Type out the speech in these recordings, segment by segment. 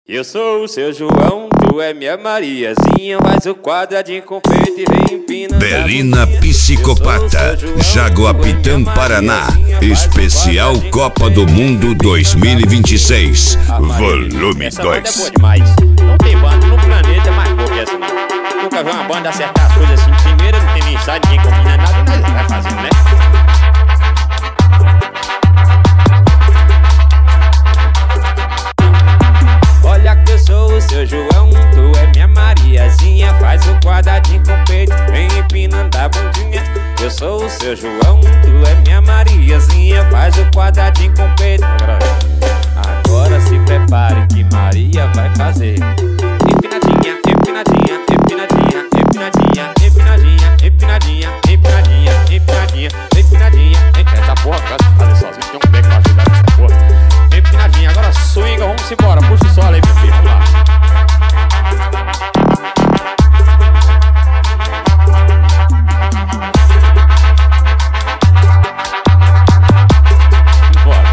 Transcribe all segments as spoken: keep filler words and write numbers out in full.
Eu sou o seu João, tu é minha Mariazinha. Faz o quadradinho com peito e vem empinando. Berina Psicopata, Jaguapitã, Paraná. Especial Copa do Mundo dois mil e vinte e seis, volume essa banda é boa dois. demais. Não tem banda no planeta mais boa que essa não. Nunca vi uma banda acertar as coisas assim. Primeiro não tem nem ensaio, ninguém combina nada, mas vai fazendo, né? Olha que eu sou o seu João, tu é minha Mariazinha. Faz o quadradinho com peito, vem empinando a bundinha. Eu sou o seu João, tu é minha Mariazinha. Faz o quadradinho com peito. Agora, agora se prepare que Maria vai fazer empinadinha, empinadinha, empinadinha, empinadinha, empinadinha, empinadinha, empinadinha, empinadinha, empinadinha. Essa porra, quase fazer sozinho, tem um pé pra ajudar nessa porra. Empinadinha, agora swinga, vamos embora. Puxa o solo aí, meu filho, vamos lá. Bora.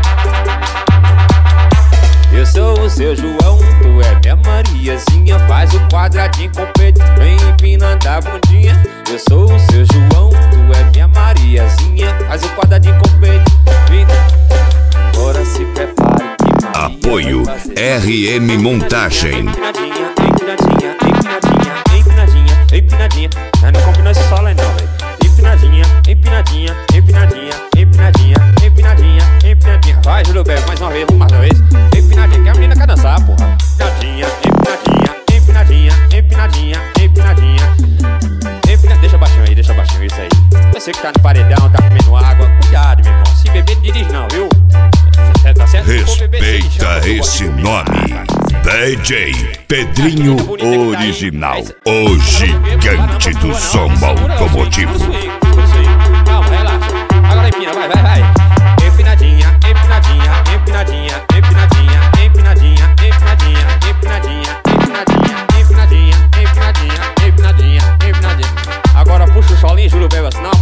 Eu sou o seu João, tu é minha Mariazinha. Faz o quadradinho com peito, vem empinando a bundinha. Eu sou o seu João, tu é minha Mariazinha. Faz o quadradinho com peito, vem. Agora se prepare que Maria Apoio vai fazer. R M Montagem. Empinadinha, empinadinha, empinadinha, empinadinha, empinadinha. Ah, não combinou esse solo aí não, velho. Empinadinha, empinadinha, empinadinha, empinadinha, empinadinha, empinadinha. Vai, Júlio Belo, mais uma vez, vamos mais uma vez. Empinadinha, que a menina quer dançar, porra. Empinadinha, empinadinha, empinadinha, empinadinha, empinadinha. Empina... Deixa baixinho aí, deixa baixinho isso aí. Você que tá no paredão, tá comendo água, cuidado, meu irmão. Se beber, não dirige não, viu? Tá certo? Respeita esse nome. D J Pedrinho Original, o gigante do som automotivo. Calma, relaxa. Agora empina, vai, vai, vai. Empinadinha, empinadinha, empinadinha, empinadinha, empinadinha, empinadinha, empinadinha, empinadinha, empinadinha, empinadinha, empinadinha, empinadinha. Agora puxa o solinho, Júlio Belo, senão